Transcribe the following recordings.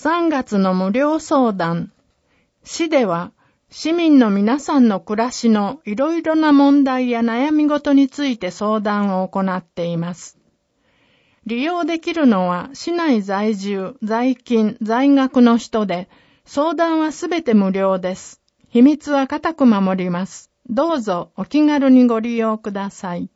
3月の無料相談。市では、市民の皆さんの暮らしのいろいろな問題や悩み事について相談を行っています。利用できるのは市内在住、在勤、在学の人で、相談はすべて無料です。秘密は固く守ります。どうぞお気軽にご利用ください。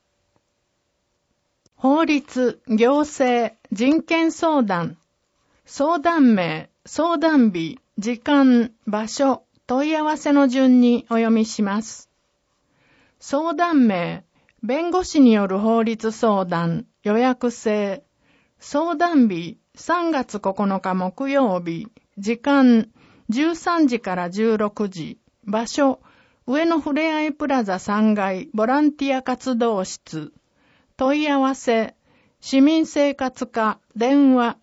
法律、行政、人権相談。相談名、相談日、時間、場所、問い合わせの順にお読みします。相談名、弁護士による法律相談、予約制。相談日、3月9日木曜日、時間、13時から16時、場所、上野ふれあいプラザ3階ボランティア活動室。問い合わせ、市民生活課、電話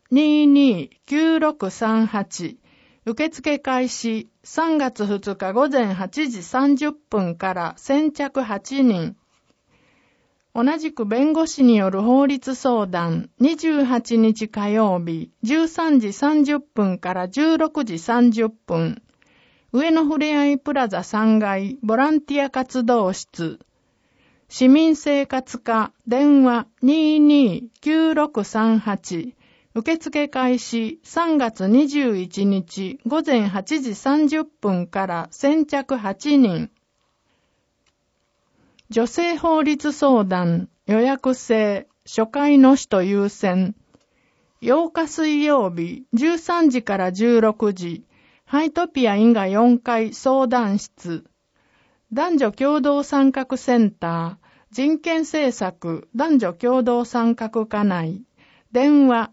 22-9638。受付開始、3月2日午前8時30分から先着8人。同じく弁護士による法律相談、28日火曜日、13時30分から16時30分。上野ふれあいプラザ3階ボランティア活動室。市民生活課電話 22-9638 受付開始3月21日午前8時30分から先着8人。女性法律相談予約制初回の人優先。8日水曜日13時から16時ハイトピアインガ4階相談室。男女共同参画センター、人権政策男女共同参画課内、電話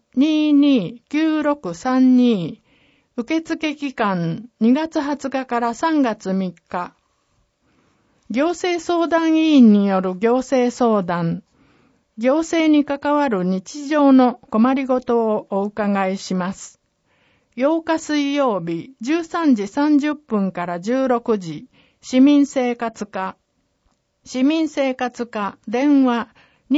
22-9632、受付期間2月20日から3月3日。行政相談委員による行政相談、行政に関わる日常の困りごとをお伺いします。8日水曜日13時30分から16時、市民生活課。市民生活課電話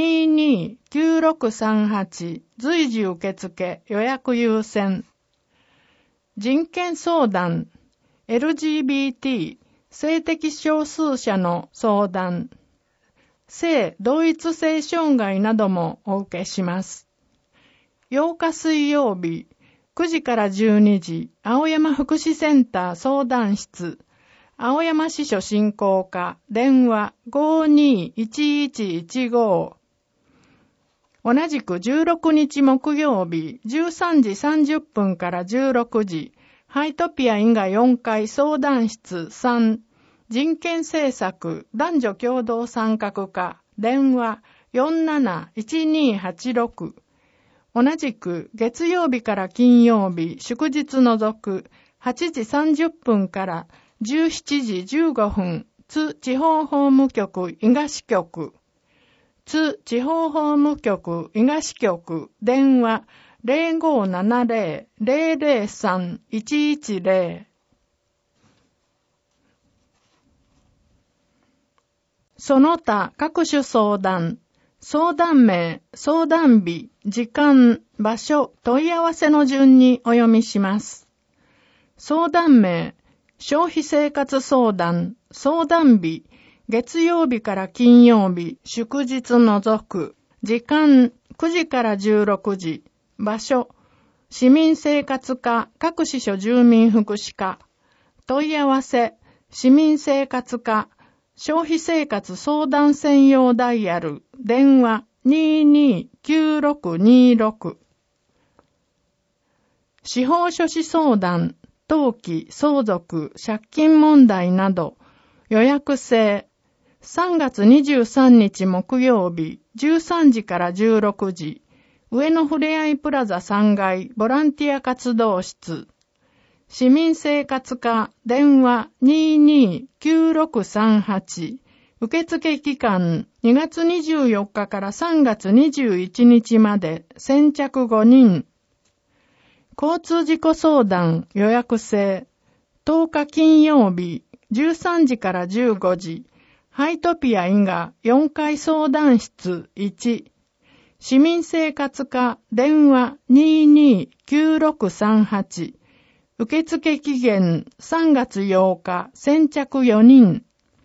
22-9638 随時受付予約優先。人権相談 LGBT 性的少数者の相談。性同一性障害などもお受けします。8日水曜日9時から12時、青山福祉センター相談室、青山支所振興課、電話 52-1115。同じく16日木曜日、13時30分から16時、ハイトピアインガ4階相談室3、人権政策男女共同参画課、電話 47-1286。同じく月曜日から金曜日祝日除く8時30分から17時15分津地方法務局伊賀支局津地方法務局伊賀支局電話 0570-003-110。 その他各種相談、相談名、相談日、時間、場所、問い合わせの順にお読みします。相談名、消費生活相談、相談日、月曜日から金曜日、祝日除く、時間、9時から16時、場所、市民生活課、各支所住民福祉課、問い合わせ、市民生活課、消費生活相談専用ダイヤル、電話 22-9626。司法書士相談、登記、相続、借金問題など、予約制、3月23日木曜日、13時から16時、上野ふれあいプラザ3階ボランティア活動室、市民生活課電話 22-9638。受付期間2月24日から3月21日まで先着5人。交通事故相談予約制。10日金曜日13時から15時。ハイトピアインガ4階相談室1。 市民生活課電話 229638 受付期限3月8日先着4人。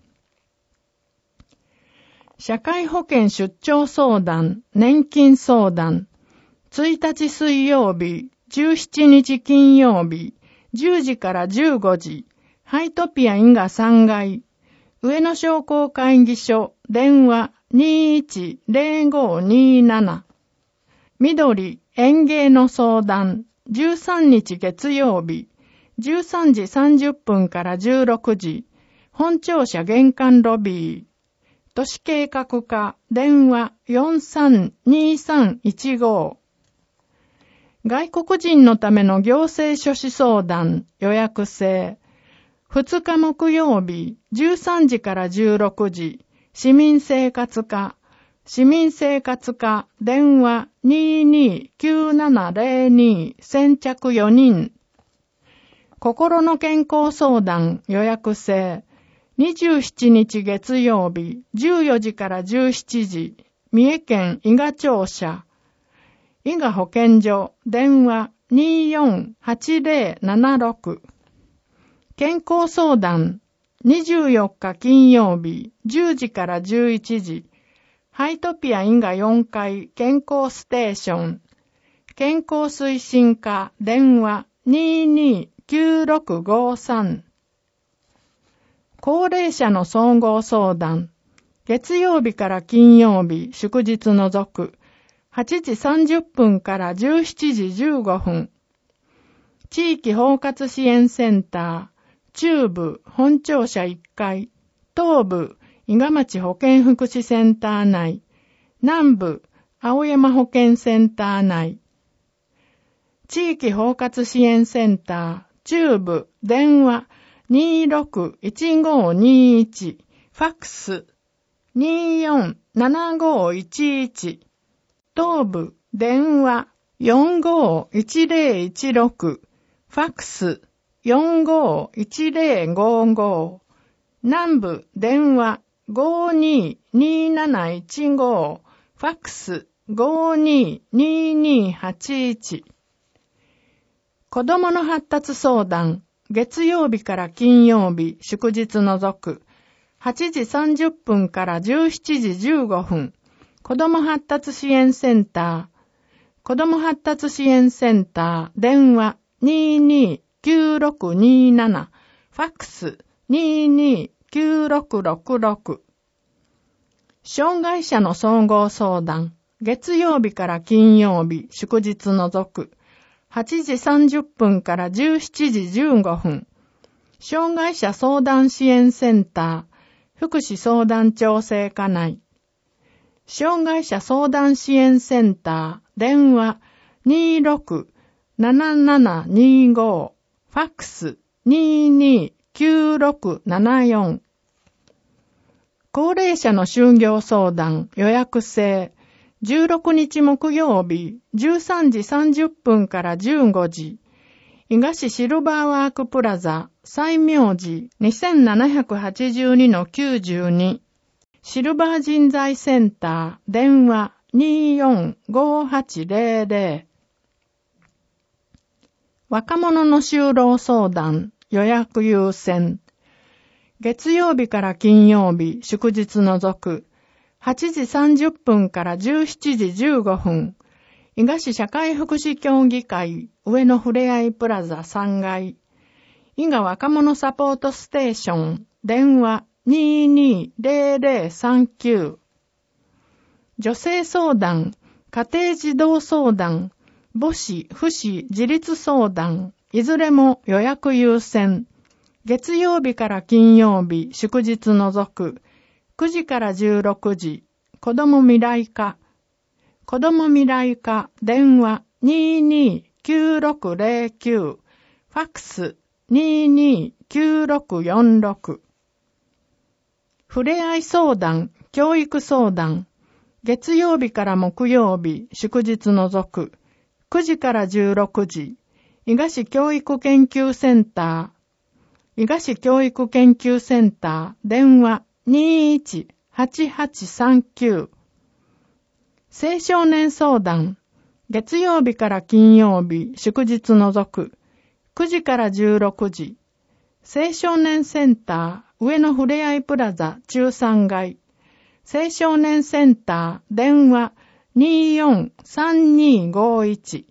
社会保険出張相談、年金相談。1日水曜日、17日金曜日、10時から15時。ハイトピアインガ3階。上野商工会議所、電話 210527。緑、園芸の相談。13日月曜日、13時30分から16時。本庁舎玄関ロビー。都市計画課、電話 432315。外国人のための行政書士相談、予約制。2日木曜日、13時から16時。市民生活課、市民生活課、電話 229702 先着4人。心の健康相談、予約制。27日月曜日、14時から17時、三重県伊賀庁舎、伊賀保健所、電話 248076。健康相談、24日金曜日、10時から11時、ハイトピア伊賀4階健康ステーション、健康推進課、電話229653。高齢者の総合相談。月曜日から金曜日、祝日除く。8時30分から17時15分。地域包括支援センター。中部、本庁舎1階。東部、伊賀町保健福祉センター内。南部、青山保健センター内。地域包括支援センター。中部、電話。261521ファックス247511東部電話451016ファックス451055南部電話522715ファックス522281子どもの発達相談月曜日から金曜日、祝日除く。8時30分から17時15分。子ども発達支援センター。子ども発達支援センター。電話229627。ファックス229666。障害者の総合相談。月曜日から金曜日、祝日除く。8時30分から17時15分。障害者相談支援センター、福祉相談調整課内。障害者相談支援センター、電話267725、ファックス229674。高齢者の就業相談、予約制。16日木曜日、13時30分から15時、伊賀市シルバーワークプラザ、西明寺 2782-92、シルバー人材センター、電話245800。若者の就労相談、予約優先。月曜日から金曜日、祝日除く。8時30分から17時15分。伊賀市社会福祉協議会上野ふれあいプラザ3階。伊賀若者サポートステーション。電話220039。女性相談。家庭児童相談。母子、父子、自立相談。いずれも予約優先。月曜日から金曜日、祝日除く。9時から16時、子ども未来課。子ども未来課、電話229609、ファックス229646。ふれあい相談、教育相談。月曜日から木曜日、祝日除く。9時から16時、伊賀市教育研究センター。伊賀市教育研究センター、電話218839。 青少年相談、月曜日から金曜日、祝日除く、9時から16時。青少年センター、上野ふれあいプラザ中3階。青少年センター、電話243251。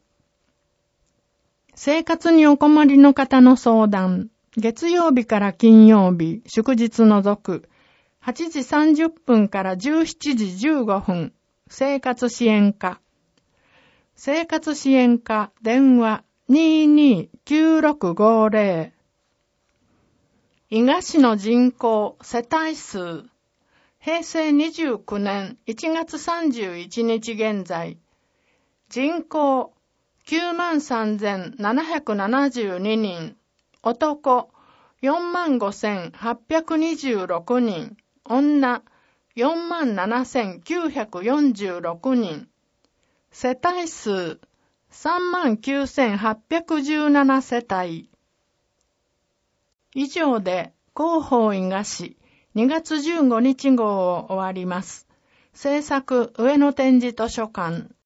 生活にお困りの方の相談、月曜日から金曜日、祝日除く、8時30分から17時15分、生活支援課。生活支援課、電話229650。伊賀市の人口、世帯数、平成29年1月31日現在、人口、93,772 人、男、45,826 人、女、47,946 人、世帯数、39,817 世帯。以上で、広報伊賀市2月15日号を終わります。制作、上野展示図書館。